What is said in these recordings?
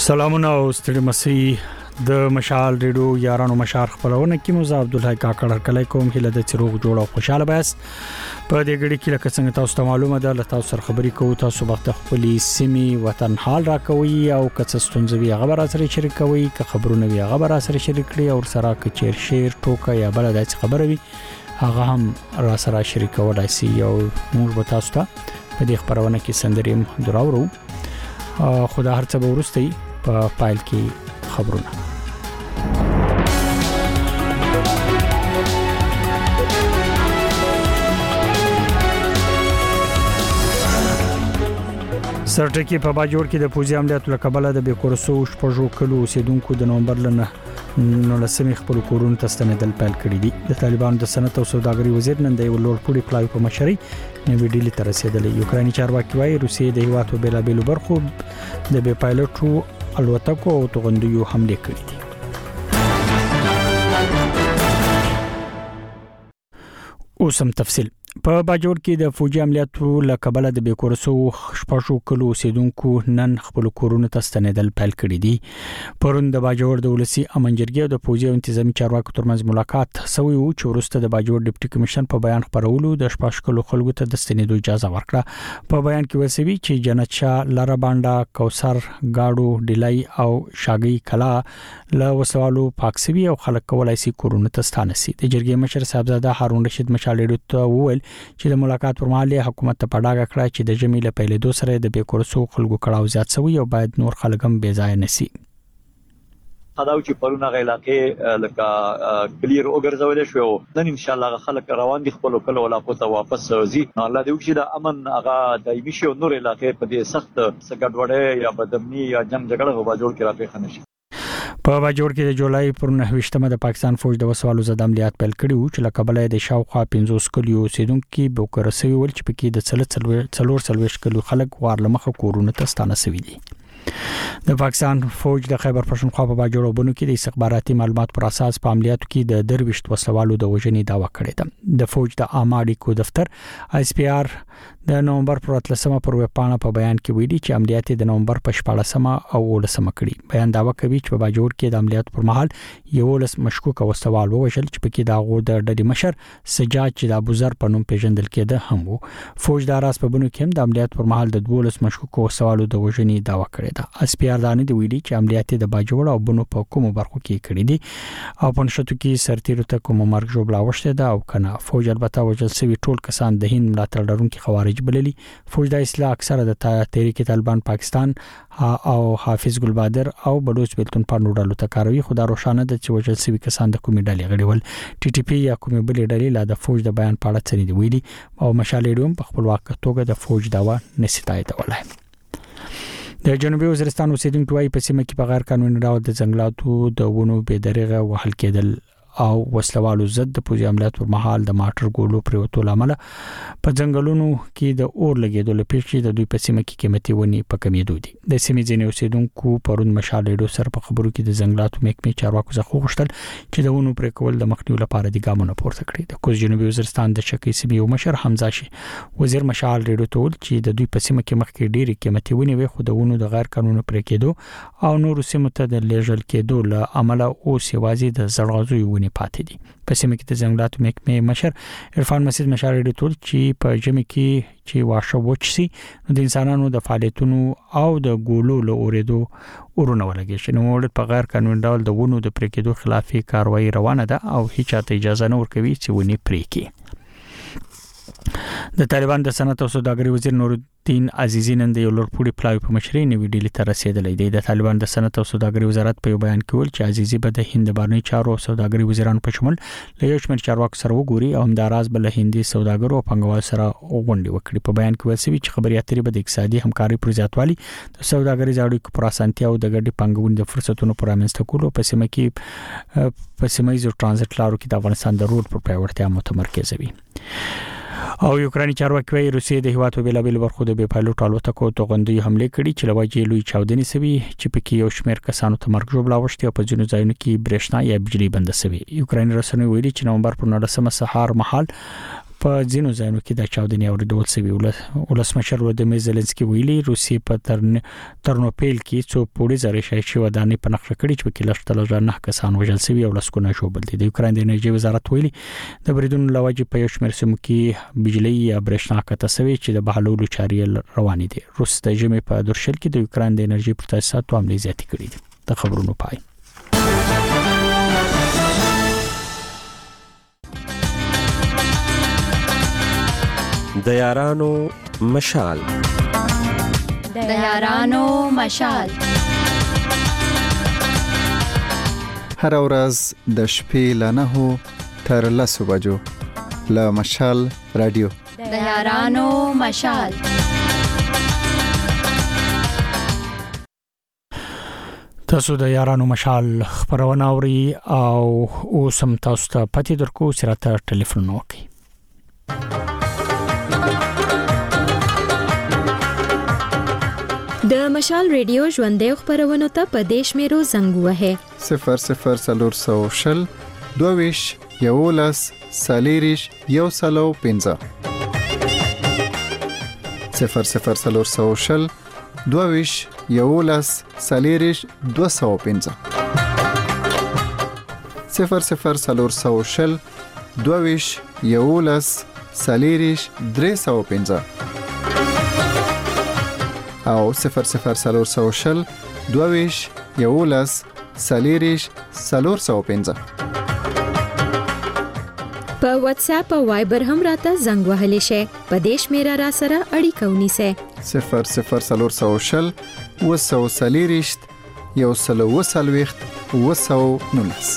سلامونه او ستړي مسي د مشال ریډیو یارانو مشار خپلونه کې موزه عبدالحی کاکړ کله کوم هله د چروغ جوړ او خوشاله بس په دې غړي کې لکه څنګه تاسو ته معلومه ده لته سره خبري کوو تاسو وخت خپلې سیمې وطن حال راکوي او کڅ ستونزوي خبره سره شریکوي که خبرونه وي خبره سره شریک کړي او سره کې چیر شیر ټوکه یا بل داسې خبره وي هغه هم را سره شریکولای شي او موږ به تاسو ته په دې خبرونه کې سندریم دراورو خدا هر څه به ورستي په فایل کې خبرونه سرټکی په باجوړ کې د پوځي عملیاتو لکبله د بیکورسو شپږو کلو اوسیدونکو د نومبر لنه لسمې خپل کورونو ته ستنېدل پیل کړی دي د طالبانو د صنعت او سوداګرۍ وزیر نن د لوړ پوړي پلای په مشرۍ نوې ډیلی ته رسیدلې یوکراني چارواکي وايي روسیې د هیواد په بیلابېلو برخو د بې پایلوټو الوتکو او توغندیو حمله کړې دي اوسم تفصیل په باجوړ کې د فوجي عملیاتو لکبله د بیکورسو شپږو کلو اوسیدونکو نن خپل کورونو ته ستنېدل پیل کړی دي پرون د باجوړ د ولسی امنجرګي او د فوجي انتظامی چارواکو ترمنځ ملاقات سوي او چې ورسته د باجوړ ډیپټي کمیشن په بیان خبرولو د شپږ کلو خلکو ته د ستنېدو اجازه ورکړه په بیان کې وسوي چې جنت شاه لاره باندې کوثر گاډو ډیلای او شاګي کلا له وسوالو پاکسوي او خلک کولای شي کورونو ته ستانسي د جرګې مشر صاحبزاده هارون رشید مشالېډو ته وویل چې د ملاقات پر مهال حکومت ته پډاګه کړه چې د جمیله پیلې دوه سره د بیکورسو خلکو کړهو زیات شوی او باید نور خلک هم بې ځای نشي خداو چې پرونه غي علاقې لکه کلیر وګرځول شو نن ان شاء الله خلک روان دي خپل کله علاقو ته واپس ځي الله دې وکړي د امن هغه دایمي شي او نور علاقې په دې سخت سګډوړې یا بدمنی یا جنگ جګړه په باجوړ کې راپې خنشي په باجوړ کې د جولای پر 9مه د پاکستان فوج د وسوالو زد عملیات پیل کړي چې لکبله د شاوخوا 15 کلیو اوسیدونکو بوکرسوي ول چې پکې د څلور کلیو خلک وارلمخه کورونه ته ستانه شوي دي د پاکستان فوج د خیبر پښتونخوا په باجوړ وبونو کې د استخباراتي معلومات پر اساس په عملیاتو کې د درويشت وسوالو د وژنې داوا کړې ده د فوج د عامه کو دفتر اس پی آر د نومبر پر 13مه پر وپانه په بیان کې ویلي چې عملیات د نومبر په 14مه او 19مه کړي بیان داوا کوي چې په باجوړ کې د عملیات پر مهال یو لس مشکوک وسوال وژل چې پکې دا غو د ډډي مشر سجاد چې د ابوذر په نوم پیژندل کېده هم وو فوج د راس په بونو کې هم د عملیات پر مهال د 12 مشکوک وسوالو د وژنې داوا کړې ده اس پی آر دانه دی ویلي چې عملیات د باجوړ او بونو په کومو برخو کې کړي دي او په نشټو کې سرتیرو ته کوم مرګ جوړ لاوښته ده او کنه فوج البته وجل سوي ټول کسان د هند ملاتړ لرونکي خوارج بللي فوج د اصلاح اکثره د تحریک طالبان پاکستان او حافظ ګل بادر او بلوچ بیلتون په نوډالو تکاروي خدا روشانه د چې وجل سوي کسان د کومې ډلې غړول ټي ټي پی یا کومې بلې ډلې لا د فوج د بیان په اړه څه دی ویلي او مشالېډوم په خپل واقع توګه د فوج داوا نسیتای ته ولای د جنوبي وزیرستان اوسیدونکو وايي په سیمه کې په غیر قانوني ډول د ځنګلاتو د ونو بې دریغه وهل کېدل او وسلوالو ضد د پوځي عملیاتو پر مهال د ماټر ګولو پریوتو لامل په ځنګلونو کې د اور لګیدو لپاره د دوی په سیمه کې قیمتي ونی په کمیدو دي د سیمې ځینې اوسیدونکو پرون مشالېډو سره په خبرو کې د ځنګلاتو محکمې چارواکو څخه غوښتل چې د ونو پر کول د مخنیوي لپاره د ګامونو پورته کړي د کوز جنوبي وزیرستان د شکی سیمې یو مشر حمزه شي وزیر مشالېډو ته ول چې د دوی په سیمه کې مخکې ډېری قیمتي ونی وي خو د ونو د غیر قانوني پر کېدو او نور سیمو ته د لیږل کېدو له عمله او سیوازي د زړغازوي ونی پاتې دي په سیمه کې د ځنګلاتو محکمې مشر عرفان مسجد مشالېډو ټول چې په جمع کې چې واښه وچسي نو د انسانانو د فعالیتونو او د ګولو له اوریدو ورونه ولګي چې نو په غیر قانوني ډول د ونو د پریکېدو خلافي کاروایی روانه ده او هیڅ ته اجازه نه ورکوي چې ونی پریکي د طالبان د صنعت او سوداګرۍ وزیر نورالدین عزیزی نن د لوړ پوړي پلای په مشرۍ نوې ډیلی ته رسیدلې دی د طالبان د صنعت او سوداګرۍ وزارت په بیان کې ویل چې عزیزی به د هند بهرنی چارو او سوداګرۍ وزیرانو په شمول له یو شمېر چارواکو سره وګوري او همداراز بل هندي سوداګرو او پنګوال سره غونډه وکړي په بیان کې ویل شوی چې خبري اترې به د اقتصادي همکاري پر زیاتوالي د سوداګرۍ اړیکو پر اسانتیا او د ګډي پنګونې د فرصتونو پر رامنځته کولو په سیمه کې په سیمایي ترانزیت لارو کې د افغانستان د روډ پر پیاوړتیا متمرکز وي او یوکراني چارواکي وايي روسیې د هیواد په بیلابېل برخو د بې پایلوټ الوتکو توغندي حمله کړې چې لوجې لوی چاودنې سوي چې پکې یو شمېر کسانو ته مرګ جوړ لاوښتي او په ځینو ځایونو کې برېښنا یا بجلی بند سوي یوکراني رسنۍ ویلي چې نومبر پر 19مه سهار مهال په ځینو ځایونو کې د چاودنې اوریدل شوی ولسمشر ولادیمیر زيلنسکي ویلي روسي په ترنوپیل کې څو پوړي زری شي ودانې په نقشه کړي چې په کې 9 کسان وژل شوی او لسکونه شوبل دي. د یوکرين د انرژي وزارت ویلي د بریدونو لوجه په یو شمېر سیمو کې بجلی یا برېښنا کته سوي چې د بهالولو چارې روانې دي. روس د ژمي په درشل کې د یوکرين د انرژي پر تاسیساتو عملي زیاتې کړې دي. د خبرونو پای. د یارانو مشال هر ورځ د شپې ل 9 تر 10 بجو له مشال رادیو د یارانو مشال. تاسو د یارانو مشال خبرونه اوري او اوسم تاسو ته پاتې درکو سره ټلیفون وکړئ. د مشال ریډیو ژوندې خبرونه ته په دیش میرو زنګ وهه 00 22 یولس سالیریش یو سلو 15 00 22 یولس سالیریش 215 00 22 یولس سالیریش 315 او 00 22 یولس سالیریش 415. په واتس اپ او وایبر هم راته زنګ وهلی شي. په دیش میرا را سره اړیکه ونیسه 00 وسو سالیریش یو سلو وسلويخت وسو نونس.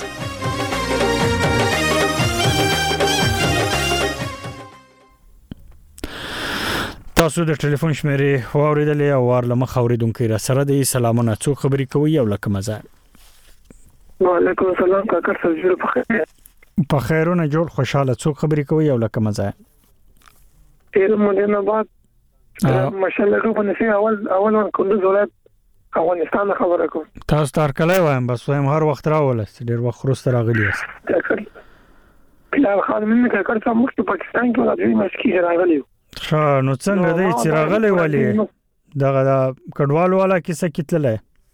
تاسو د ټلیفون شمیرې واوریدلې او ورلمه خوریدونکو را سره د سلامونه څو خبرې کوي او لکه مزه. وعلیکم السلام کاکر سره په خیر. په خیرونه جوړ خوشاله څو خبرې کوي او لکه مزه. تیر مدینه بعد ماشاءالله په نسی اول کندوز ولایت افغانستان خبره کوم. تاسو تر کله وایم بس وایم هر وخت راولست ډیر وخت وروسته راغلی است. کاکر بلال خان من کاکر څنګه مخ پاکستان کې راځي مسکی راغلی. نو څنګه دی چې راغلی ولی دغه کډوالو والا کیسه کتلله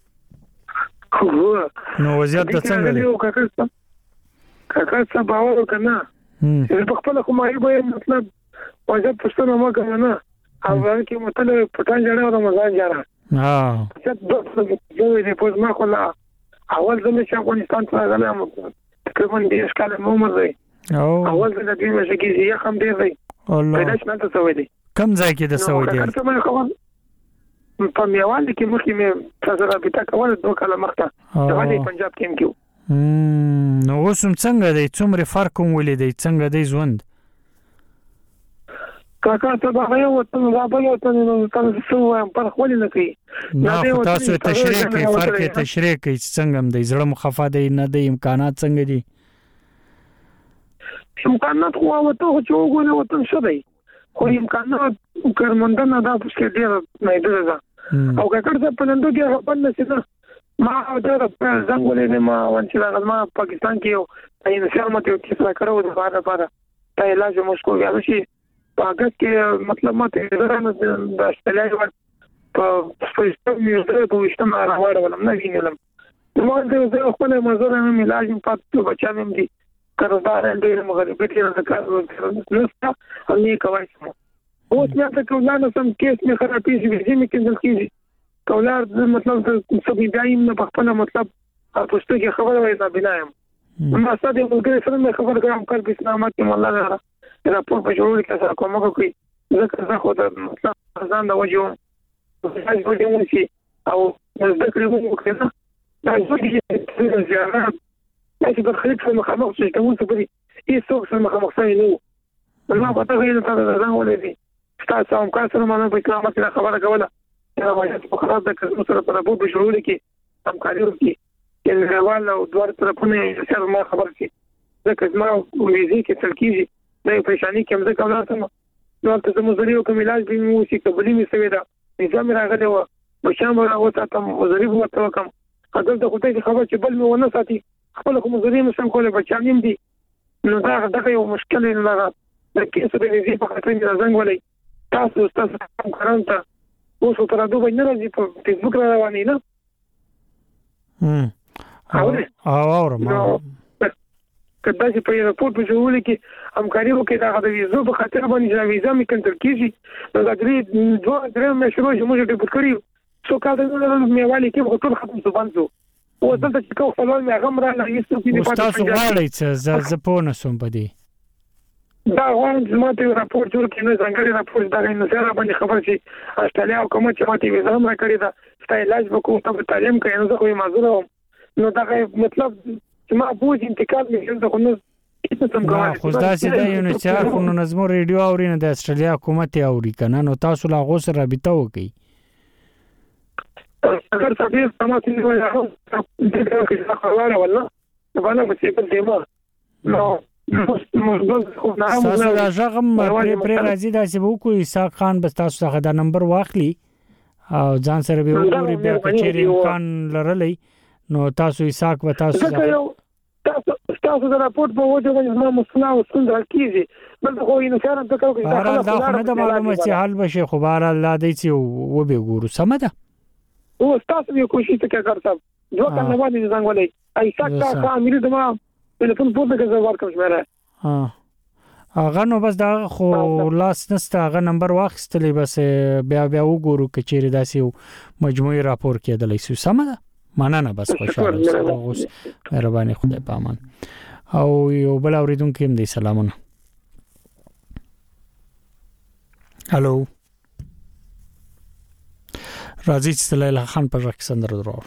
نو وضعیت د څنګه دی کاکا څه باور وکنه په خپل کومای به مطلب وضعیت پښتنه ما کنه او کې مطلب پټان جوړه او رمضان جوړه چې دې په ما کوله اول ځل چې افغانستان ته راغلم تقریبا 10 کال عمر دی اول ځل چې موږ کې یې هم دی الله پیدا شنه څه وې دي کم ځای کې د سعودي په میوال کې مخکې مې تاسو را پتا کول 2 کاله مخته د وادي پنجاب کې کېو نو اوس څنګه دی څومره فرق کوم ولې دی څنګه دی ژوند کاکا ته دا یو وطن غابل وطن نو تاسو څو پر خپل نه کوي نه تاسو تشریح کوي فرق تشریح کوي څنګه دی زړه مخفا دی نه دی امکانات څنګه دي امکانات خو وته چې وګورئ وطن څه دی خو امکانات کارمندانو دا پوښتنه ډیره نه ده او کاکر څه پلندو کې خپل نشي ما دا څنګه ما ونچ راغل ما پاکستان کې یو انسان مته چې څه کړو د بار دا علاج مشکو یا شي پاګه کې مطلب مته درنه د استلای ور په سپیشل میوزه په وشتم راوړم نه وینم نو زه خپل مزور نه علاج په بچا مې دي کاربار ډېر مغربي کې راځي نو څه نه کوي اوس نه ته کولانه سم کیس می خرابې شي چې کې ځل کیږي کولار مطلب څه دایم نه په خپل مطلب پښتو کې خبره وایي دا بنایم ما ستاسو د موږ سره خبر کوم کار په اسلامات کې مولا نه راپور په جوړول کې سره کومه کوي ځکه زه خو د مطلب ځان د وجو راځي چې او د کړو وکړه دا چې زیارت چې په خلیج په مخامخ شي کوم څه بری هیڅ څوک سره مخامخ شوی نه نو په تاسو یې ته ځان ولې تاسو هم کار سره مانه په اسلام کې خبره کوله دا وایي په خلاص د کسب سره په رابطه بشرول کې همکاري وکړي چې غوال او دوه طرفونه سره ما خبر شي ځکه ما ویزي کې تلکیږي دا پریشانی کوم ځکه ولرته نو تاسو مزري او کوم علاج به مو شي قبلي می سوي دا نظام راغلی و مشام راوته تم مزري وته کوم اگر د خدای خبر چې بل مې ونه ساتي خپل کوم مزري مشم کوله بچانیم دي نو دا یو مشکل نه د کیسه د دې په خاطر نه زنګ ولې تاسو کوم کاران ته اوس تر دوه نه راځي په فیسبوک رواني نه کدا چې په راپورټ په جوړول کې همکاري وکړي دا د ویزو په خاطر باندې چې ویزا مې کنټرول کیږي نو دا درې مشروع چې موږ ډېر کړی څو کال د میوالي کې ټول ختم شو باندې او دلته چې کوم خلک مې هغه مرانه یستو کې په تاسو غواړئ چې زپونه سوم پدې دا وایي ماته راپورټ جوړ کړي نه څنګه راپورټ دا نه سره باندې خبر شي استرالیا او کوم چې ماته ویزا ما کړی دا ستای علاج وکړو ته تعلیم کوي نو زه خو معذور نو دا مطلب چې ما بوج انتقال مې څنګه خو نو خو دا چې د یونیسر خو نظم ریډیو اوري نه د استرالیا حکومت اوري کنه نو تاسو لا غوسه رابطه وکي اگر تاسو سمات نه وایي دا چې خبره ولا باندې په څه په دیما نو تاسو دا ژغم پر راځي دا چې وکوي ساق خان بس تاسو څخه دا نمبر واخلي او ځان سره به وګوري بیا کچېری امکان لرلې نو تاسو یې ساق و تاسو د راپورټ په وجه باندې ما مسنا او څنګه کیږي بل خو یې نشاره ته کوي دا خو نه د معلومه چې حل بشي خو بهر الله دې چې و به ګورو سمده او تاسو یې کوشش وکړئ کارته دوه کله باندې څنګه ولې ای ساک کا امیر دما ټلیفون پورته کې زوار کوم شماره هغه نو بس دا خو لاس نسته هغه نمبر واخستلې بس بیا وګورو کچېری داسې مجموعي راپور کېدلې سو سمده مننه بس خوشاله اوس مهرباني خدای پامان او یو بل اوریدونکو هم دی سلامونه هالو راځي چې لیلا خان پر رقص اندر درو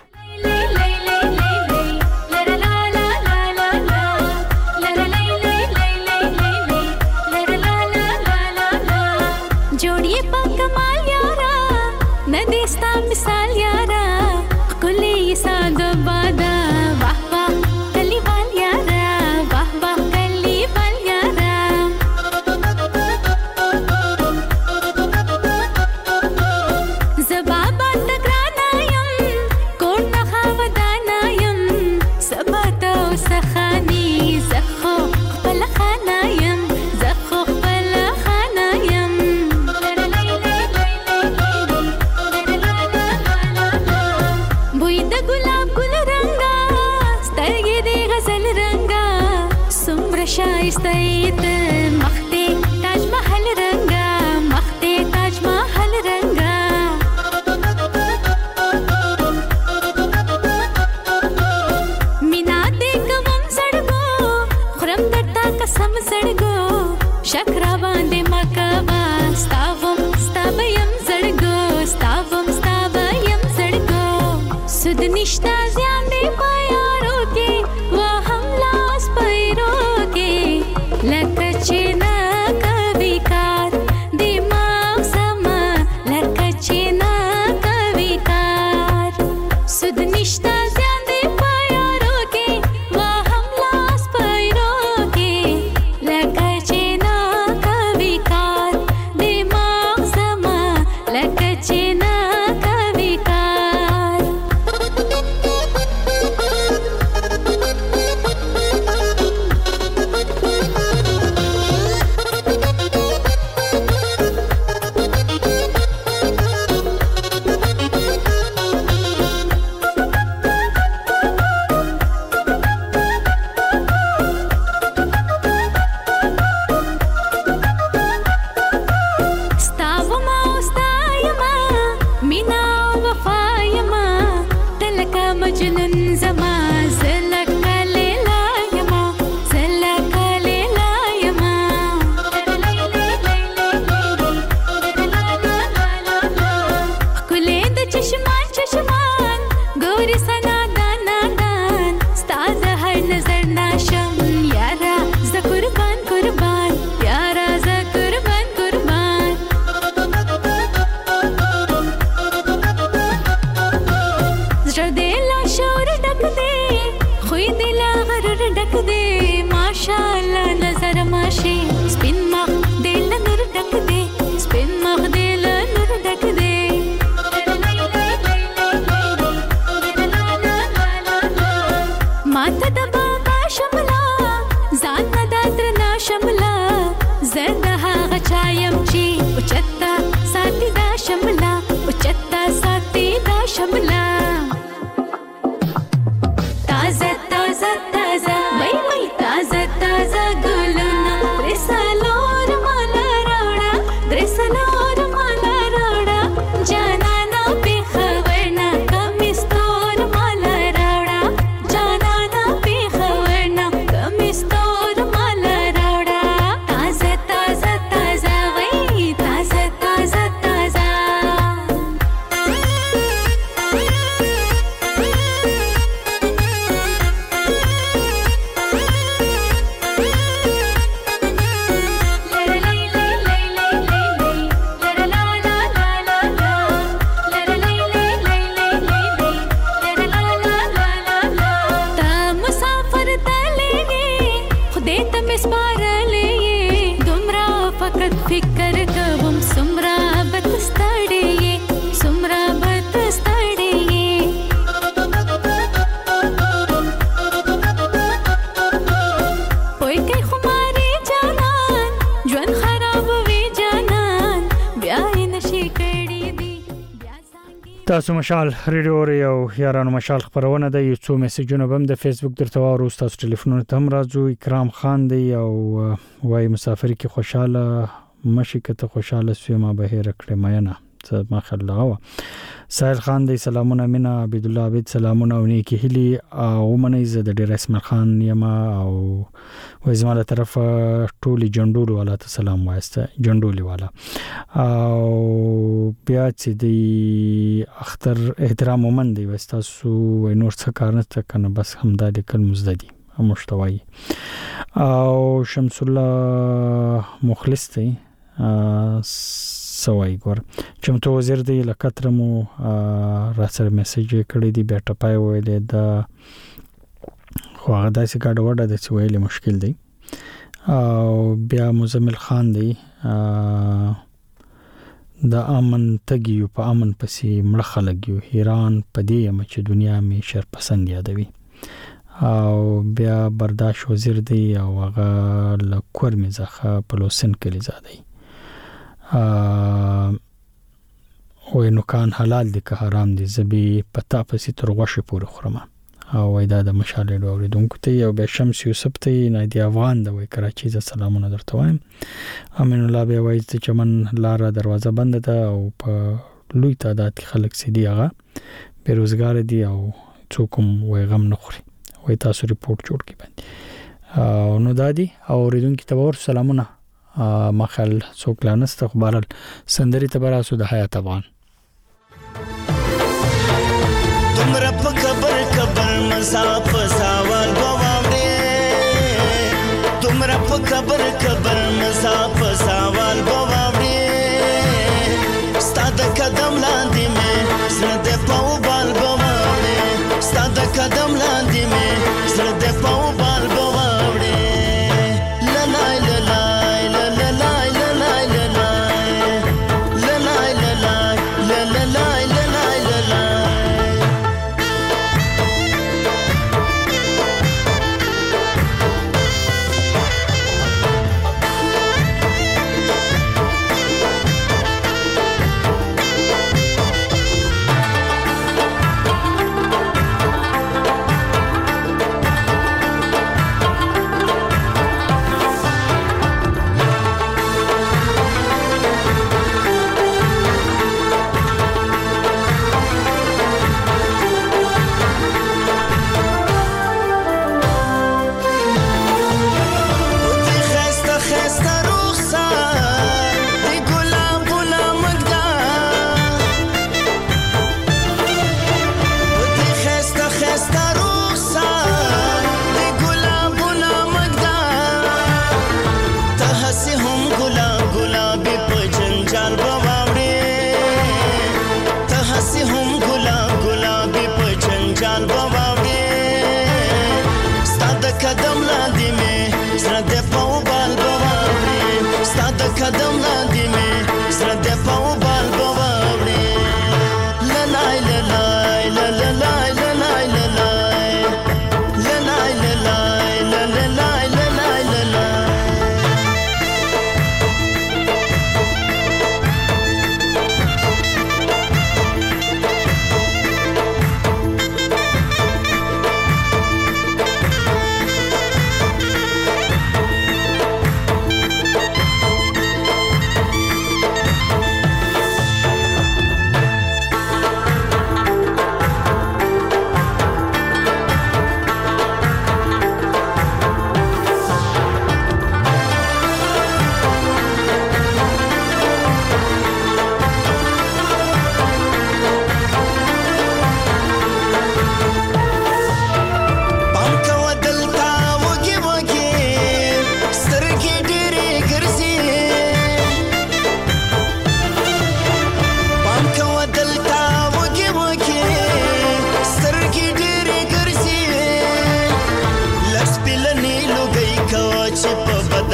जोड़िए कमाल यारा न देस्ता मिसाल यारा कुले साद बादा वाह वाह कली बाल यारा वाह वाह कली बाल यारा जबाबा तकरानायम कोण नखावदानायम सबता सखानी زخو خپل خانایم زخو خپل خانایم بوی د ګلاب ګل رنگا سترګې د غزل رنگا سمر شایستایت مخته تاج محل رنگا مخته تاج محل رنگا مینا دې کوم سړګو خرم درتا قسم سړګو شکر باندې مکوا ستاوم ستابیم سړګو ستابیم سړګو سود نشتا زیان دی پایارو کې وا هم لاس پیرو کې لکه چې نا کوي کار دماغ سما لکه چې نا کوي کار سود نشتا زیان دی پایارو کې وا هم لاس پیرو کې لکه چې نا کوي کار دماغ سما لکه چې نا کوي کار سپارلې دومره فقط فکر کوم سمرا بت ستړې سمرا بت ستړې پوي کې خماري جانان ژوند خراب وي جانان بیا نشي کړي دي تاسو مشال ریډیو او یارانو مشال خبرونه د یو څو میسجونه بم د فیسبوک درته وارو تاسو ټلیفون ته هم راځو اکرام خان دی او وای مسافر کې خوشاله مشي کته خوشاله سوي ما بهر کړه مینه څه ما خلغه سایل خان دی سلامونه مینا عبد الله عبد سلامونه او نیکی هلی او منې ز د ډیر اسماعیل خان یما او وزماله طرف ټولي جندول والا ته سلام وایسته جندولي والا او بیا چې دی اختر احترام ومن دی وستاسو نور څه کار نه کنه بس همدا لیکل مزددي مشتوي او شمس الله مخلص دی سوای ګور چمتو وزیر دی لکترمو را سره میسج کړی دی بیٹا پای ویلې دا خو هغه داسې کاډ وړه د سویل مشکل دی او بیا مزمل خان دی د امن تګیو په امن پسې مړ خلګیو حیران پدې چې دنیا می شر پسند یادوي او بیا برداشت وزیر دی او هغه لکور می ځخه پلوسن کلی زادي وای نو کان حلال دي که حرام دي زبي پتا پسې تر غوښه پورې خورم او وای دا د مشاله اوریدونکو ته یو به شمس یوسف ته نه دی افغان د وای کراچي ز سلامونه درته وایم امین الله به وای چې چمن لار دروازه بند ده او په لوی تعداد خلک سي دی هغه بیروزګار دي او څوک وای غم نه خوري وای تاسو ریپورت جوړ کی باندې نو دادی او اوریدونکو ته ور سلامونه مخل څوک لانست خبرل سندري تبراسو د حیات افغان تمره په خبر مساف سوال بواوړې تمره په خبر مساف سوال بواوړې ستاد قدم لاندې مې زړه د پاو بال بواوړې ستاد قدم لاندې مې زړه د پاو بال بواوړې قدم لاندې مې زړه د پاو بال بواوړې لای لای لای لای لای لای لای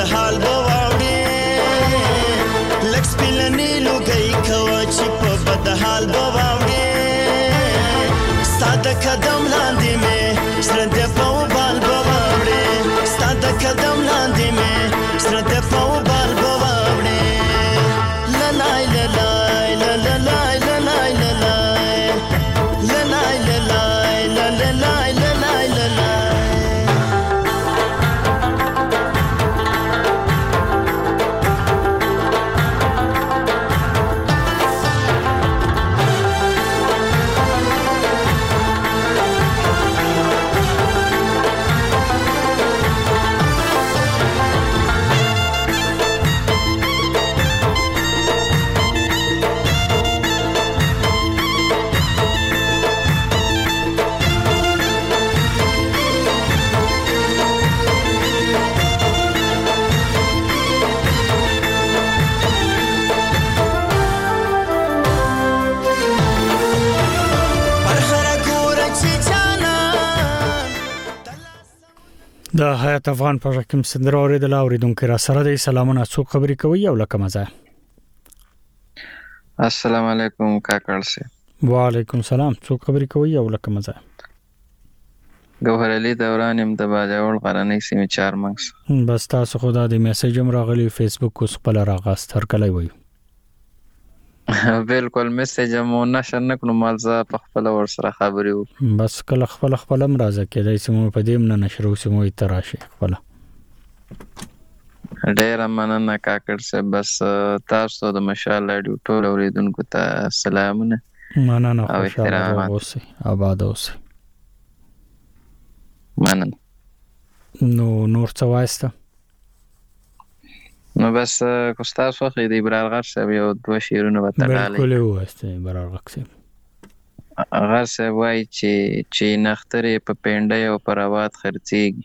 حال بواوړې لکس پلنې لوګي کوا چې په بد حال بواوړې ستاد قدم لاندې مې سره د پاو بال بواوړې ستاد قدم لاندې مې سره د پاو بال بواوړې لا لا لا لا لا لا لا لا لا لا لا د حیات افغان په رقم سندره اوریدل اوریدونکو را سره د سلامونه څو خبرې کوي او لکه مزه. السلام علیکم کاکړ سي. وعلیکم السلام څو خبرې کوي او لکه مزه. ګوهر علي دوران يم د باجوړ غرنۍ سیمه چارمنګس. بس تاسو خدا دې میسج هم راغلی فیسبوک اوس خپل راغاست هر کله وي. بالکل میسج مو نشر نکړو مالزه په خپل ور سره خبرې وو. بس کله خپل هم راځه کېدای سمو په دې نه نشرو سمو تراشي خپل. ډېر مننه کاکړ سه. بس تاسو د مشال اډیو ټول اوریدونکو ته سلامونه. مننه خوشاله اوسئ آباد اوسئ. مننه. نور څه وایسته؟ نو بس کوستا سوخې دی برار غر سه یو دوه شیرونه وتړالې. بالکل واسته برار غر سه. هغه سه وای چې نخترې په پینډه او پروات خرڅيږي.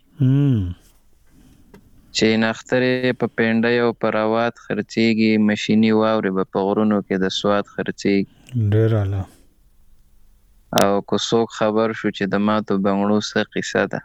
چې نخترې په پینډه او پروات خرڅيږي ماشيني واوري په غرونو کې د سواد خرڅيږي. ډیر اعلی. او کو څوک خبر شو چې د ماتو بنگړو څخه قصه ده.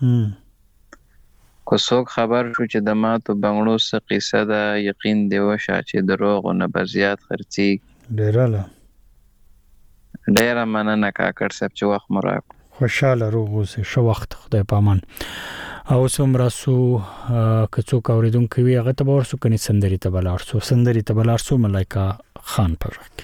کو څوک خبر شو چې د ماتو بنگړو څخه قصه ده یقین دی وشه چې دروغ نه بزیات خرڅيږي. ډیر اعلی. ډیر مننه کاکړ صاحب چې وخت مو راکړ. خوشاله روغ اوسئ. شو وخت خدای پامان. او سمرا سو کڅو اوریدونکو وی هغه ته ورسو کني سندري ته بلار سو ملایکا خان پرک.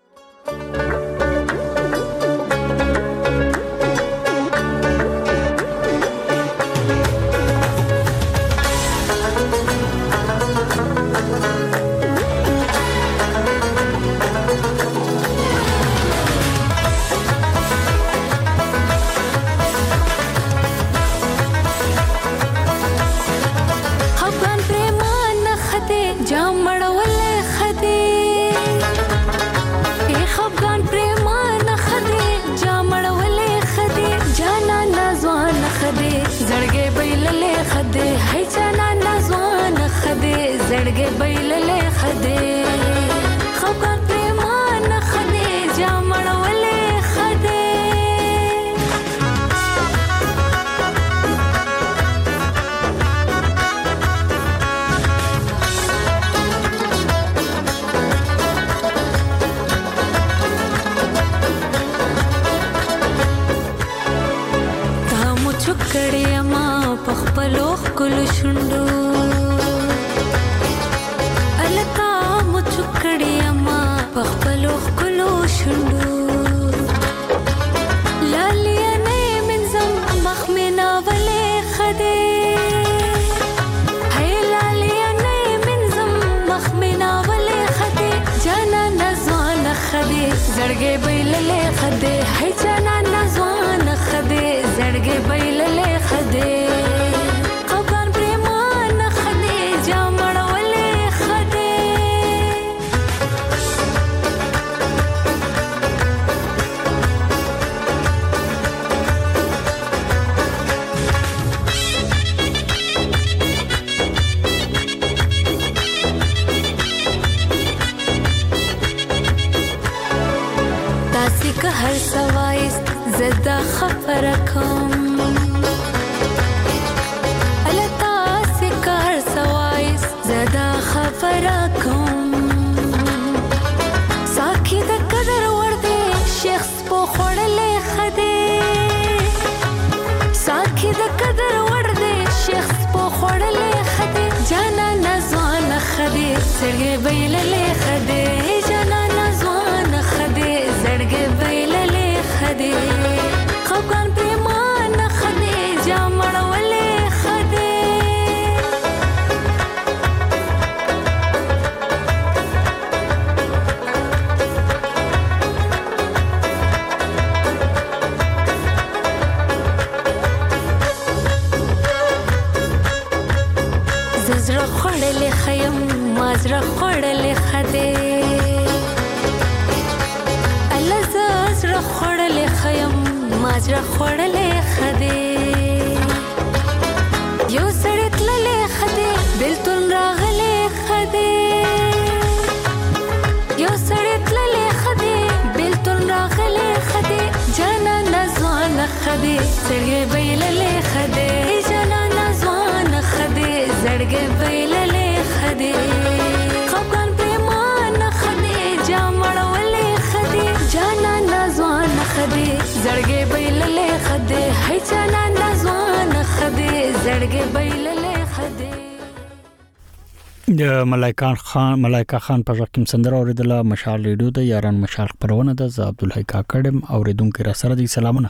زړګې بیللې خدې خبر پریمان خدې جامړولې خدې تا مو چکړې ما په خپلو خپل شوندو پخپلو خلو شندو لالیانه منزم مخمنا ولې خدې هي لالیانه منزم مخمنا ولې خدې جانا نزوان خدې زړګې بیللې خدې هي جانا نزوان خدې زړګې بیللې خدې هر سوایست زدا خبرکم التا سکه هر سوایست زړګې بیللې خدای جانان ځوان خدای زړګې بیللې خدای خپګان پریمان خدای جامړولې خدای زړه خړلې خیم مازره خړلې خدای الله زړه خړلې خیم مازره خړلې خدای یو سړی تللې خدای بلتون راغلې خدای یو سړی تللې خدای بلتون راغلې خدای جانا نزوان خدای سړی بیللې خدای جانا نزوان خدای زړګې بیللې خدای خپګان پریمان خدای جامړولې خدای جانا نزوان خدای زړګې بیللې خدای هي جانا نزوان خدای زړګې بیللې خدای د ملایکا خان په رقم سندره اوریدله مشال ریډیو د یاران مشال خبرونه ده ز عبدالحی کاکړم اوریدونکو را سره دي سلامونه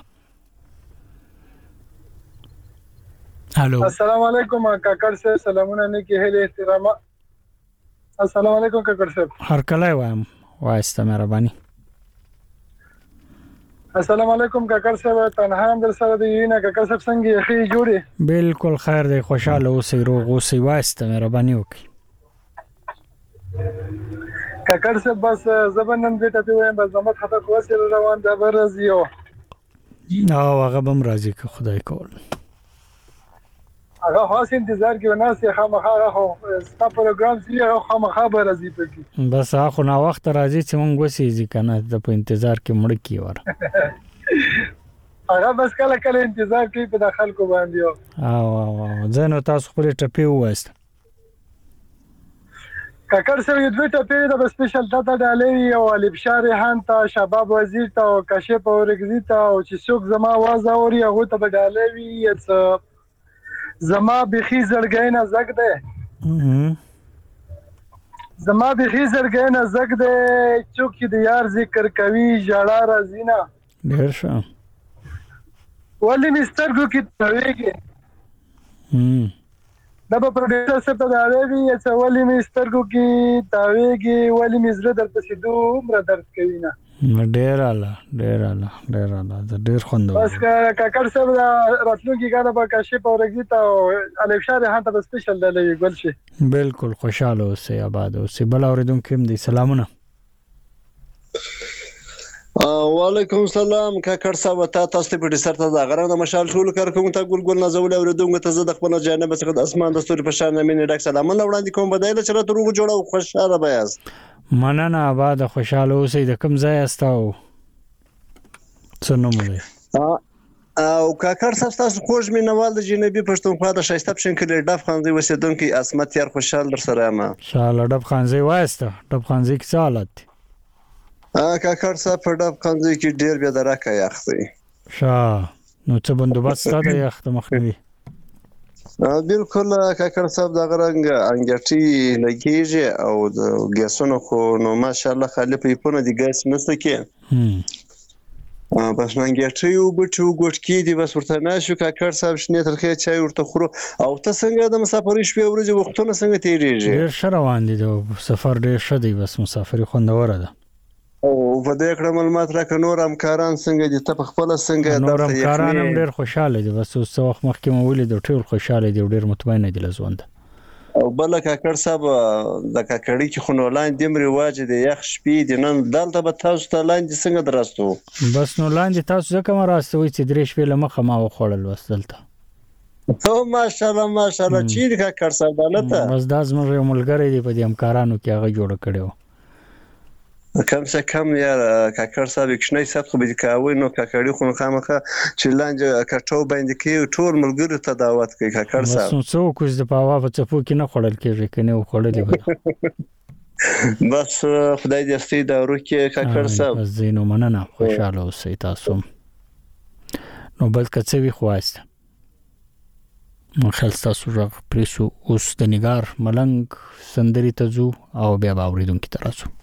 الو السلام علیکم کاکړ صاحب سلامونه نیکی هله احترام السلام علیکم کاکړ صاحب هر کله وایم وایسته مهرباني السلام علیکم کاکړ صاحب تنها هم در سره دی نه کاکړ صاحب څنګه یې جوړي بالکل خیر دی خوشاله اوسئ روغ اوسئ وایسته مهرباني وکړئ کاکړ صاحب بس زبنن دې ته وایم بس زموږ خطر کوسه روان ده برزیو هغه بم راځي که خدای کول هغه خاص انتظار کې وناس یې خامخا خو ستا پروګرام سی هغه خامخا به راځي پکې بس هغه نو وخت راځي چې مونږ وسیږي کنه د په انتظار کې مړ کی ور هغه بس کله کله انتظار کوي په داخل کو باندې او ځنه تاسو خپل ټپي وایست کاکړ سره یو دوه ټپي د سپیشل ټاټا ډالې او البشار هان ته شباب وزیر ته او کاشف اورګزی ته او چې څوک زما आवाज اوري هغه ته ډالې وي زما بخي زړګین زګ ده زما بخي زړګین زګ ده چوک د یار ذکر کوي ژړا رازینا ډیر ښه ولې مسترګو کې تويږي دا په پروډوسر څخه ته دا وی چې ولې مسترګو کې تويږي ولې مزره در پسې دومره درد کوي نه ډیر اعلی ډیر خوند بس کاکړ صاحب راتلونکي غاړه به کاشف اورګی ته الفشار هانته به سپیشل دلې ګل شي بالکل خوشاله اوسئ آباد اوسئ بل اوریدونکو هم دي سلامونه وعلیکم السلام کاکړ صاحب تاسو ته په ډیسر ته د غرانه مشال ټول کارکوم ته ګل نازول اوریدونکو ته زه د خپل جانب څخه د اسمان د ستوري په شان مینه ډک سلامونه وړاندې کوم بدایله چې راته روغ جوړه او خوشاله بیاست مننه آباد خوشاله اوسئ د کوم ځای استاو څه نوم دی او کاکړ صاحب تاسو خوږ مینوال د جنوبي پښتونخوا د شایسته پښین کې ډب خانزي وسیدونکو اسمت یار خوشاله در سره ما شاله ډب خانزي وایسته ډب خانزي کې څه حالت کاکړ صاحب په ډب خانزي کې ډیر بیا درکه یاختي نو څه بندوبست ده یاخت مخنوي بالکل کاکړ صاحب دا غرنګ انګټي لګیږي او د ګیسونو خو نو ماشاءالله خالي په پونه دي ګیس نسته کې بس منګټي او بټو ګټ کې دي بس ورته ناشو کاکړ صاحب شنه ترخه چای ورته خورو او ته څنګه د مسافرۍ شپې ورځې وختونه څنګه تیریږي ډیر روان دي د سفر ډیر شدي بس مسافرۍ خوندوره ده او په دې کړه معلومات راک نور همکاران څنګه دي ته په خپل څنګه نور همکاران هم ډیر خوشاله دي بس اوس وخت مخکې مو ولې د ټول خوشاله دي ډیر مطمئن دي لزوند او بل کاکړ صاحب د کاکړی کې خو نو لاندې رواج دي یخ شپې دي نن دلته به تاسو ته لاندې څنګه درستو بس نو لاندې تاسو ځکه ما راستوي چې درې شپې لمخه ما وخوړل وسدلته او ماشاءالله چیرې کاکړ صاحب دلته بس دا زموږ یو ملګری دی په دې همکارانو کې هغه جوړ کړو کم څه کم یا کاکړ صاحب کښنی صاحب خو به کاوي نو کاکړی خو خامخه چې لاندې کټو باندې کې ټول ملګری ته دعوت کوي کاکړ صاحب بس څو کوز د پاوا په چپو کې نه خړل کېږي کنه خړلې بس خدای دې ستې دا روکه کاکړ صاحب بس زینو مننه خوشاله اوسئ تاسو نو بل کڅوي خواسته خلستا سوژغ پریسو اوس د نگار ملنګ سندري تزو او بیا باوریدونکو تراسو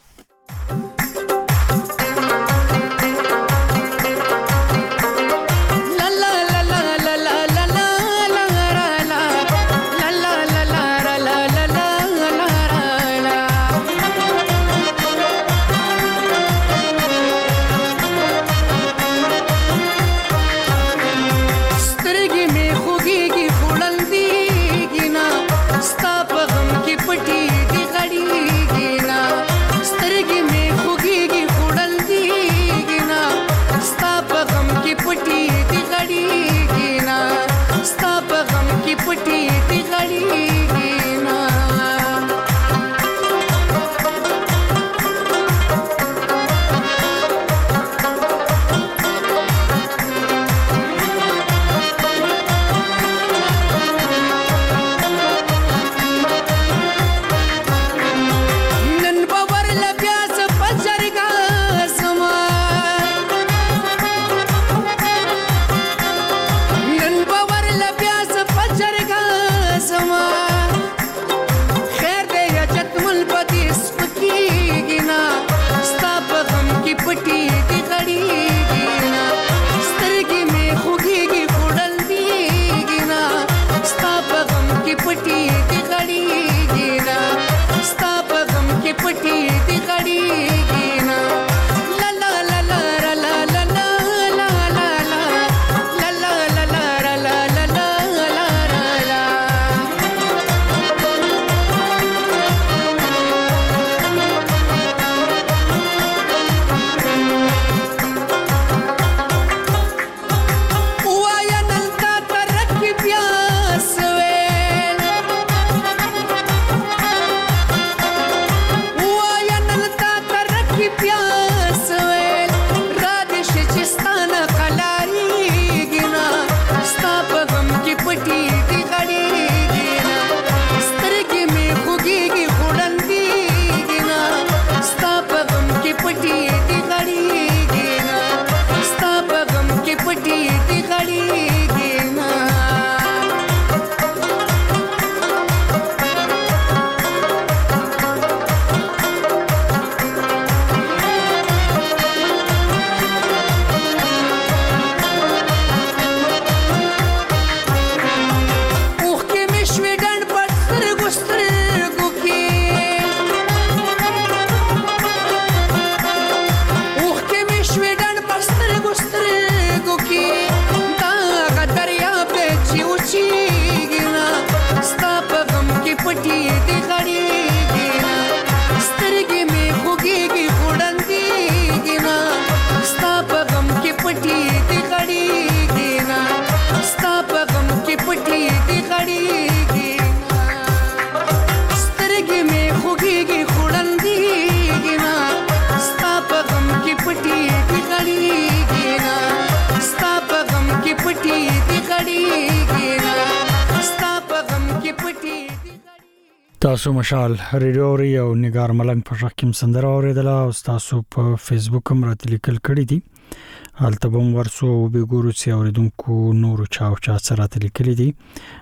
تاسو مشال ریډیو او نگار ملنګ په شکم سندره اوریدله او تاسو په فیسبوک هم راته لیکل کړی دي حالته بم ورسو به ګورو چې اوریدونکو نورو چا سره راته لیکل دي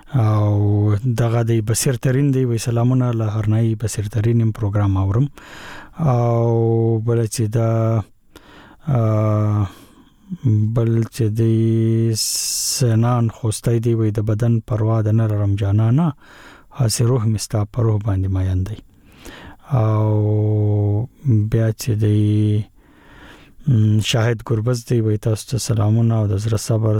او دغه د بصیر ترين دی وی سلامونه له هرنای بصیر ترين پروګرام اورم او بل چې د سنان خوستای دی وی د بدن پروا د نرم جانانه هسه روح مستا پر روح باندې مایان دی او بیا چې دی شاهد ګربز دی وی تاسو ته سلامونه او د زړه صبر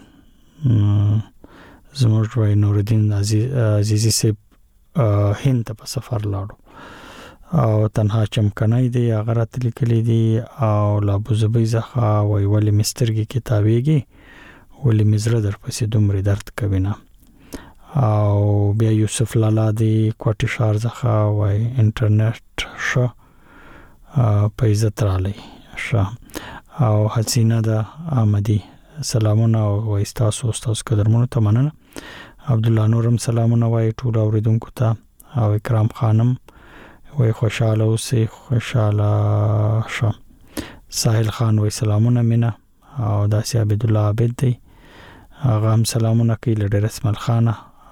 زموږ وای نور الدین عزیزی سے هند ته په سفر لاړو او تنها چمکنای دی هغه راته لیکلی دی او لا ابوظبی زخه وی ولی مسترګي کتابيږي ولی مزره در پسې دومره درد کوي نه او بیا یوسف لالا دی کوټی شار زخه وای انټرنیټ شو په عزت رالی شو او حسینه د احمدی سلامونه او استاسو قدرمنو ته مننه عبد الله نورم سلامونه وای ټول اوریدونکو ته او اکرام خانم وای خوشاله اوسې خوشاله شو ساحل خان وای سلامونه مینا او داسې عبد الله عبد دی هغه هم سلامونه کوي له ډېر اسمل خانه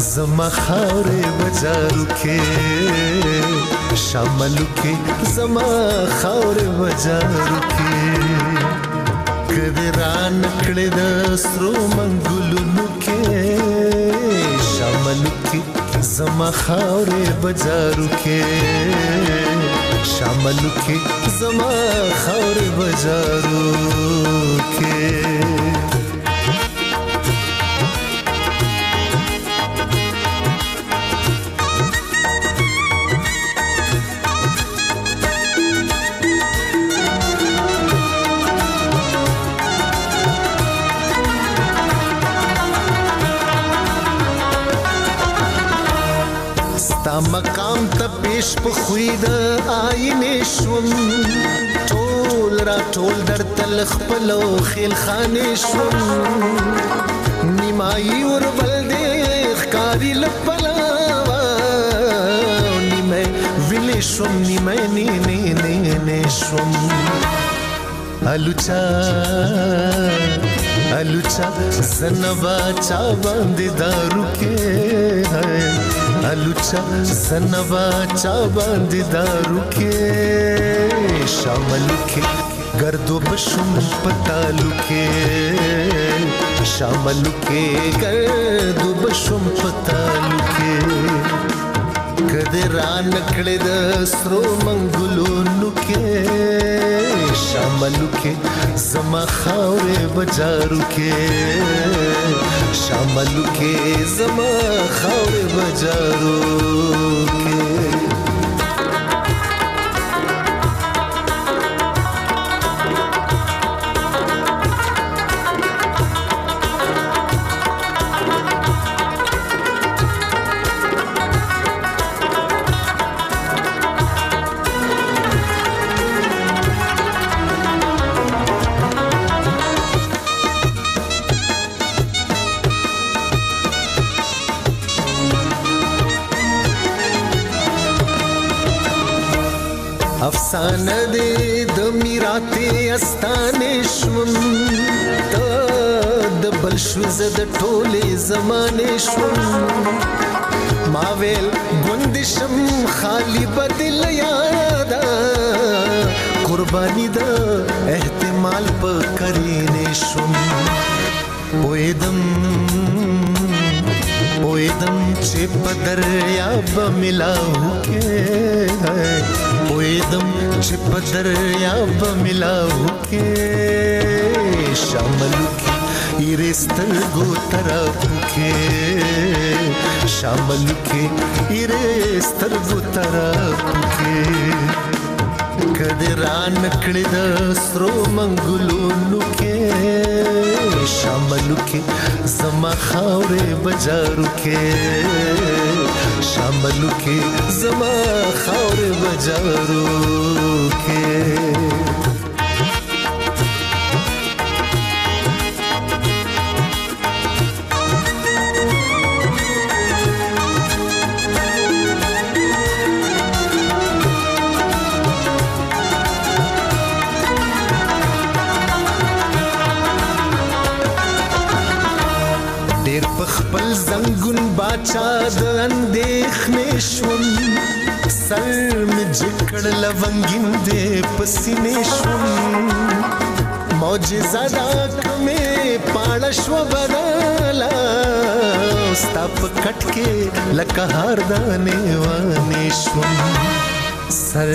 زما خاورې بجارو کې شاملو کې زما خاورې بجارو کې کدی ران کړې د سرو منګلونو کې شاملو کې زما خاورې بجارو کې شاملو کې زما خاورې بجارو کې ستا مقام ته پیش په خوی د آینې شوم ټول را ټول در تل خپلو خیل خانې شوم نیمایي وربل دې ښکاري لپلاوه نیمه ویلې شوم نیمه نه شوم الوچا زنبا چا باندې دارو کې الوچا زنبا چا باندې دارو کې شاملو کې گردو بشم پتالو کې شاملو کې گردو بشم پتالو کې کدی ران کړې د سرو منګلونو کې شاملو کې زما خاورې بجارو کې شاملو کې زما خاورې بجارو کې افسانه دې د میراته استانې شوم ته د بل شو زه د ټولې زمانې شوم ما ویل ګوندشم خالی بدل یادا قرباني د احتمال په کرینې شوم پویدم چې په دریاب ملاو کې پویدم چې په دریاب ملاو کې شاملو کې ایرسترګو طرف کې شاملو کې ایرسترګو طرف کې کدی ران کړې د سرو منګلونو کې شاملو کې زما خاورې بجارو کې شاملو کې زما خاورې بجارو کې خپل زنګون باچا د اندېښنې شوم سر مې جکړ لونګین دې پسینې شوم معجزه دا کمې پاړه شو بدلا ستا په کټ کې لکه هار دانې وانې شوم سر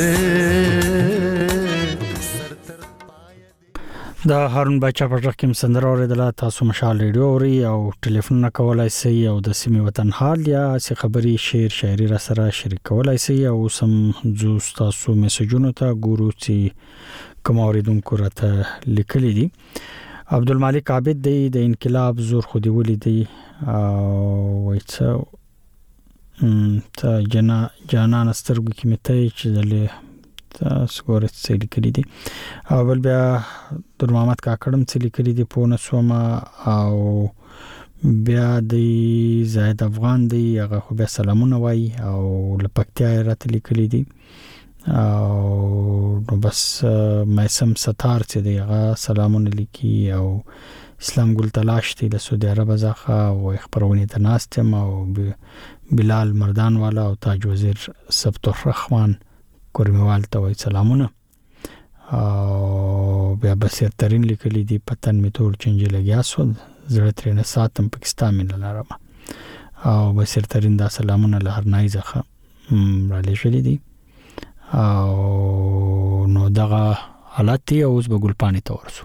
د هارون بچا په ځخ کې سندره اوریدله تاسو مشال ریډیو اوري او ټلیفون کولای شئ او د سیمې وطن حال یا څه خبري شعر شاعري را سره شریک کولای شئ او سم جو تاسو میسجونو ته ګورو چې کوم اوریدونکو راته لیکلي دي عبدالمالک عابد دی د انقلاب زور خو دی ولیدي او ته جانان سترګو کې مته چې دله تاسو ګورئ څه لیکلي دي او بل بیا در محمد کاکړم څه لیکلي دي په نسومه او بیا د زاهد افغان دی هغه خو بیا سلامونه وای او لپکتیا راته لیکلي دي او بس مېسم ستار چې دی هغه سلامونه لیکي او اسلام ګل تلاش دی د سعودي عرب ځخه او خبرونه ته ناستم او بلال مردان والا او تاج وزیر سبت الرحمن کورمیوال ته وای سلامونه او بیا بصیر ترین لیکلی دی پتن می تور چنج لګیا سو زړه تر نه ساتم پاکستان من لارم او بصیر ترین دا سلامونه له هر نای ځخه را لېږلې دي او نو دغه حالت یې اوس به ګلپانې ته ورسو.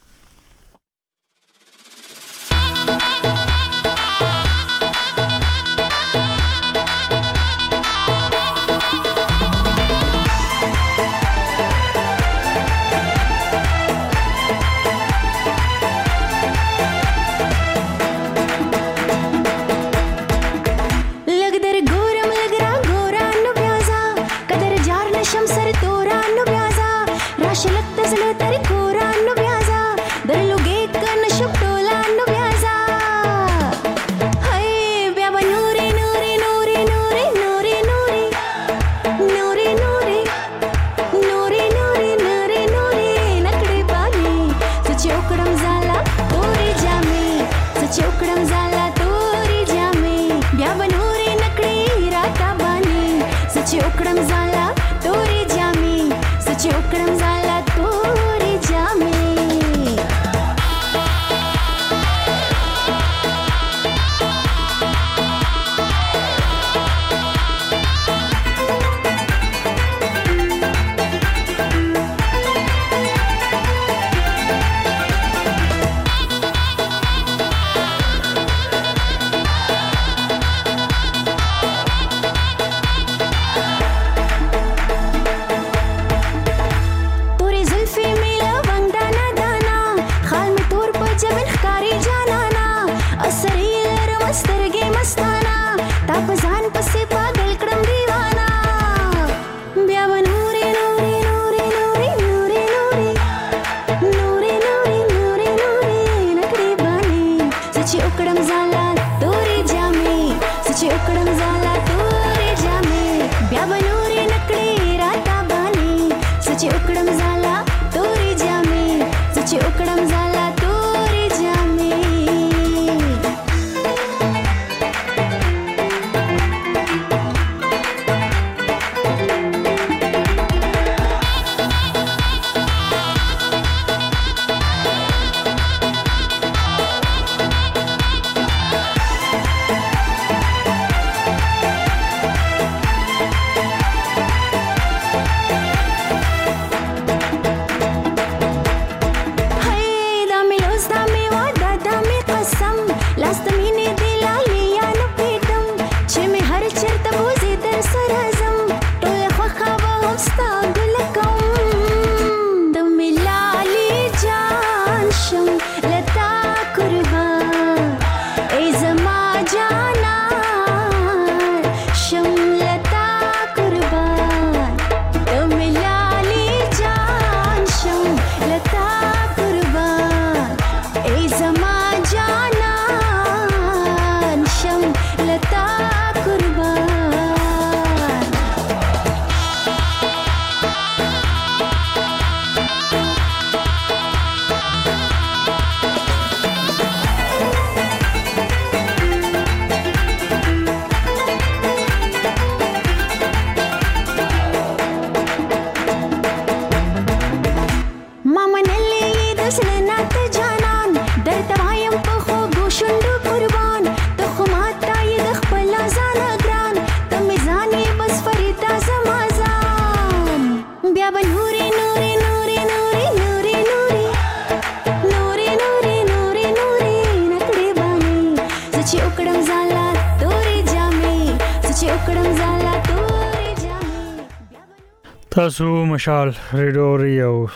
تاسو مشال ریډیو او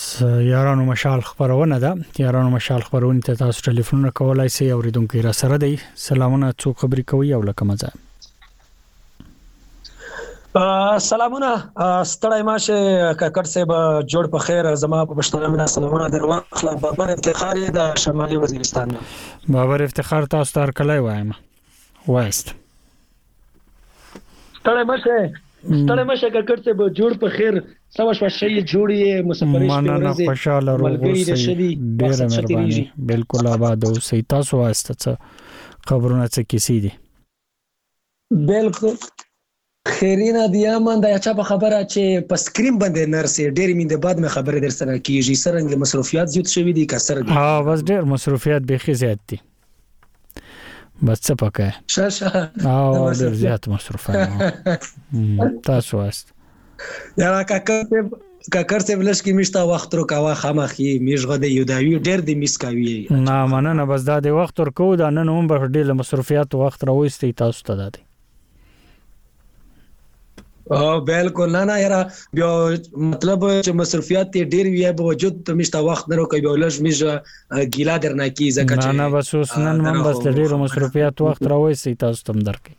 یارانو مشال خبرونه ده یارانو مشال خبرونه ته تاسو ټلیفون کولای شئ اوریدونکو را سره دی سلامونه څو خبرې کوي او لکه مزه سلامونه ستړی ماشه کاکړ صاحب جوړ په خیر زما په پښتنه سلامونه درو خپل بابر افتخار د شمالي وزیرستان بابر افتخار تاسو تر کله وایم وایست ستړی ماشه ستړی مشه ککړ ته به جوړ په خیر سوا شو شي جوړي مسافرې شپه ورځې خوشاله روغوسي ډېر مهرباني بالکل آباد اوسئ تاسو واسطه خبرونه څه کیسې دي بالکل خیرینه دیا من دا چا په خبره چې په سکرین باندې نرسي ډېر مين د بعد مې خبره در سره کیږي سرنګ مصروفیات زیات شوي دي کا سر دي بس ډېر مصروفیات به خي زیات دي بس څه پکې شاشه ډېر زیات مصروفه تاسو واست یا کاکر څه بلش کې مشته وخت رو کاوه خامخي میشغه د یوداوی ډېر د میس کاوی نه مننه بس دا د وخت ورکو دا نن هم به ډېر مصروفیات وخت راوستي تاسو ته دادي بالکل نه یاره بیا مطلب چې مصروفیات ډېر وي به وجود ته مشته وخت نه راکوي بیا لږ میږه ګیلا درنه کی زکه چې نه بس اوس نن من بس ډېر مصروفیات وخت راوستي تاسو تم درکې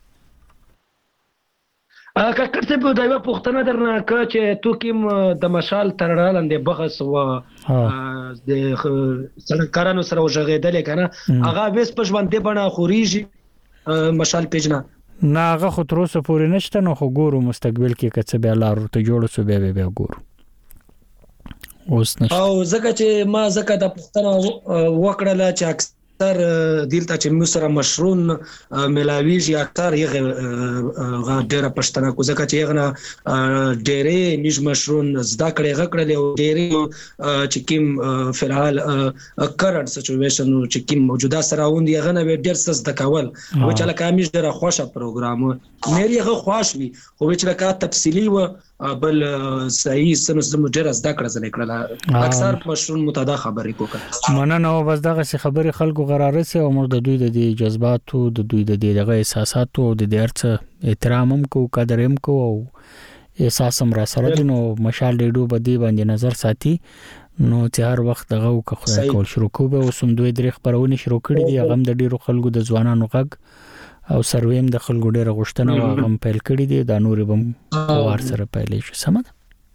کاکر څه په دایو پښتنه درنه ک چې تو کیم د مشال ترړاندې بغس و د سړکارانو سره وژغېدل کنه هغه وس په ژوند دی بنا خوريږي مشال پیجنا نه هغه خو تر اوسه پورې نشته نو خو ګورو مستقبل کې کڅ به لارو ته جوړ سو به ګورو اوس نشته او زکه چې ما زکه د پښتنه وکړه چې اکثر دلته چې موږ سره مشرون ملاویږي اکثر یې غاډره پښتنه کو زکه چې یغنه ډېرې نش مشرون زدا کړي غکړل او ډېرې چې کیم فلحال کرنٹ سچويشن چې کیم موجوده سره وند یغنه ډېر سس د کول او چې لکه امیش ډېر خوشا پروګرام مېری هغه خوش وي خو چې لکه تفصیلی و بل صحیح سم ډېر زدا کړل زنه کړل اکثر مشرون متدا خبرې کوکړه مننه او بس دغه خبرې خلکو غراره سي او موږ د دوی د جذباتو د دوی د دغه احساساتو او د درڅ احترام هم کو قدر هم کو او احساس هم را سره دي نو مشال ډېډو بدی باندې نظر ساتي نو چې هر وخت دغه کو خدای کول شروع کو به اوسم دوی درې خبرونه شروع کړي دي هغه د ډیرو خلکو د ځوانانو غږ او سرویم د خلکو ډیره غوښتنه هغه هم پیل کړي دي د نور بم وار سره پیلې شو سمه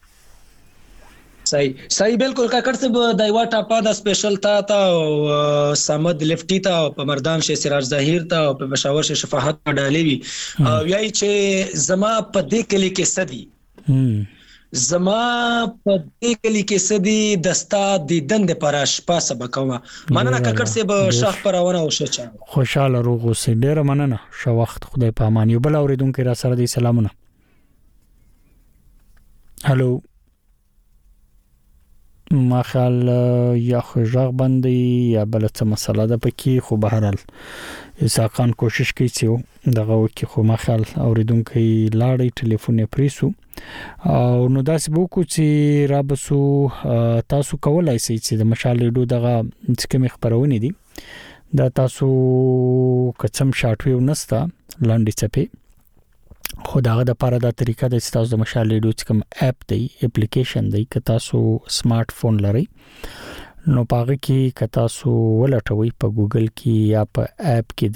صحیح بالکل کاکر څه د یو ټاپا د سپیشل تا او سمد لفټی تا په مردان شه سراج ظاهر تا او په بشاور شه شفاعت ډالې وی او یای چې زما په دې کلی کې سدي زما په دې کلی کې سدي دستا د دند پراش پاسه بکوما مننه کاکر څه به شاخ پرونه او شچا خوشاله روغ اوسې ډیر مننه شو وخت خدای په امان یو بل اوریدونکو را سره دي سلامونه هالو ما خیال یا خوژغ باندې یا بل څه مسله ده پکې خو به هرال اساقان کوشش کوي چې دغه وکي خو ما خیال اوریدونکو لاړې ټلیفون پریسو او نو داسې بوکو چې را بسو تاسو کولای شئ چې د مشال ډو دغه څکه خبرونه دي دا تاسو کڅم شارټ ویو نستا لاندې چپه خو داغه د پاره دا طریقه د تاسو د مشال ډو کوم اپ دی اپلیکیشن دی که تاسو سمارټ فون لرئ نو پاره کې که تاسو ولټوي په ګوګل کې یا په اپ کې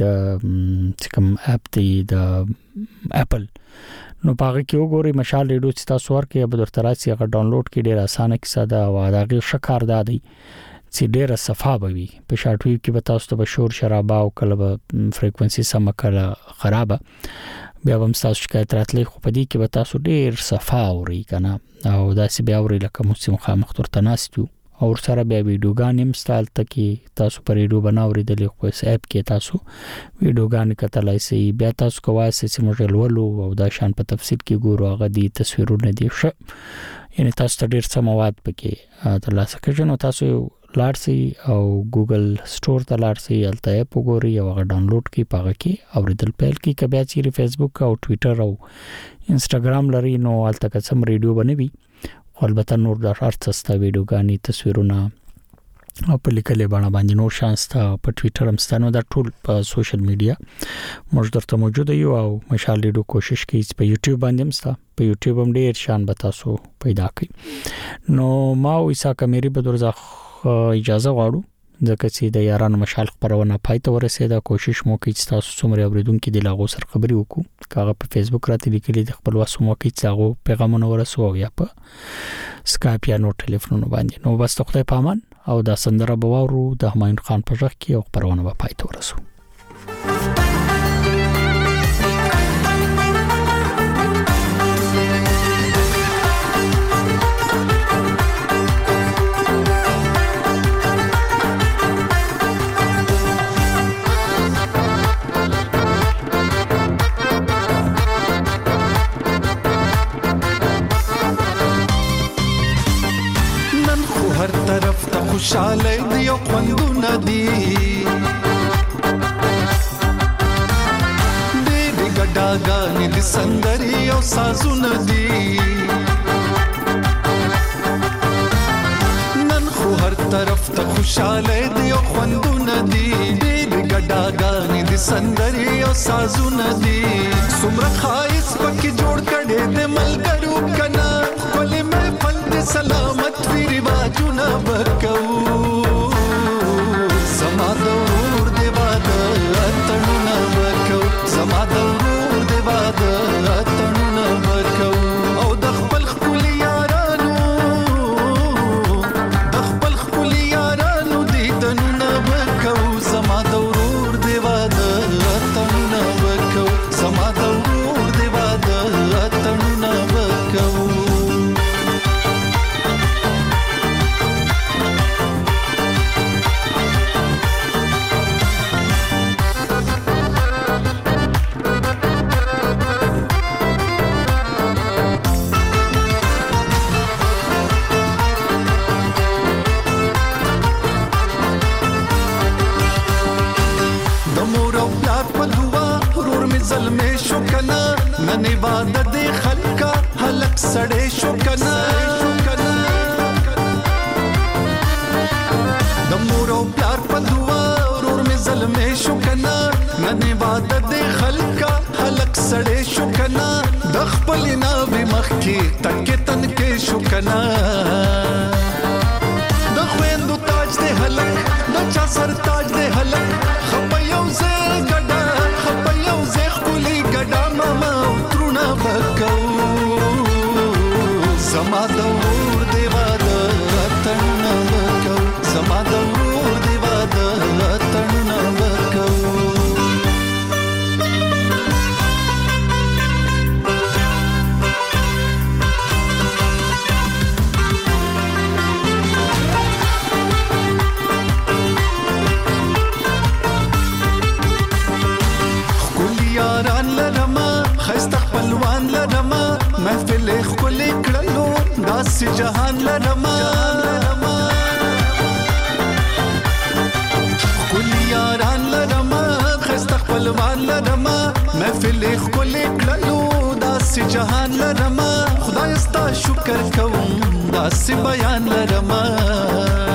د کوم اپ دی د اپل نو پاره کې وګورئ مشال ډو تاسو ورکه به درته راځي هغه ډاونلوډ کې ډیر اسانه کیسه ده او داغه شکار دادی چې ډیره صفه بوي په شارټ ویو کې به تاسو ته شور شرابه او کله فریکوئنسي سم کله خرابه بیا هم تاسو شکایت راتلې خو په دې کې به تاسو ډیر صفه اوري کنه او داسې بیا اوري لکه موسم خامخ تر تناستو او سره بیا ویډیوګان هم ستال تکي تاسو پر ویډیو بناوري د لیکو اپ کې تاسو ویډیوګان کتلای شئ بیا تاسو کوای شئ چې موږ ولولو او دا شان په تفصیل کې ګورو هغه دي تصویرونه دي یعنی تاسو ته ډیر څه مواد پکې ترلاسه کړئ نو تاسو لارسي او ګوګل سٹور ته لارسي الته اپ وګورئ او هغه ډاونلوډ کړئ پاګه کې اوریدل پیل کې کبه چې فیسبوک او ټوئیټر او انستګرام لري نو الته کوم ریډیو بنوي البته نور د ارتستا ویډیوګانی تصویرونه او په لیکلې باندې نور شانسته په ټوئیټر هم ستانو دا ټول په سوشل میډیا موږ درته موجود یو او مشال ډو کوشش کوي چې په یوټیوب باندې هم ستا په یوټیوب هم ډیر شان به تاسو پیدا کړئ نو ما ویسا کمیری به درځه اجازه غواړو ځکه چې د یارانو مشال خبرونه پاتې ورسېده کوشش مو کوي چې تاسو څومره اوریدونکو د لاغو سره خبري وکړو کاغه په فیسبوک راته لیکلي د خپل واسو مو کوي چې هغه پیغامونه ورسو یا په سکایپ یا نو ټلیفون باندې نو بس خدای په امان او دا سندره بوارو د همایون خان په ځخ کې او خبرونه به پاتې ورسو خوشاله دی او خوندونه دی ډېرې ګډاګانې د سندرې او سازونه دي نن خو هر طرف ته خوشاله دی او خوندونه دي ډېرې ګډاګانې د سندرې او سازونه دي څومره ښایست پکې جوړ کړی د ملګرو کنه ښکلې محفل د سلامت وي رواجونه به کوو زما د ورور د واده اتڼونه به کوو زما د ورور د واده اتڼونه به کوو او د خپل ښکلي یارانو دیدنونه به کوو زما د ورور د واده اتڼونه به کوو زما د ورور د واده اتڼونه به کوو زلمې شو کنه نن عبادت دی خلکا هلک سړې شو کنه د مور او پلار په دعا ورور مې زلمې شو کنه نن عبادت دی خلکا هلک سړې شو کنه د خپل ناوې مخ کې تکې تن کې شو کنه د خويندو تاج دی هلک د چا سر تاج دی هلک خپه یو زه ګډا خپه یو زه خپلې ګډا ماما ترونه بکو زما د ورور دی واده اتڼونه بکو زما د ورور دی واده اتڼونه بکو خپلوان لرما محفل خولي کړلو داس جهان لرما خولي یاران لرما خسته خپلوان لرما محفل خولي کړلو داس جهان لرما خدای ستا شکر کوم داس بیان لرما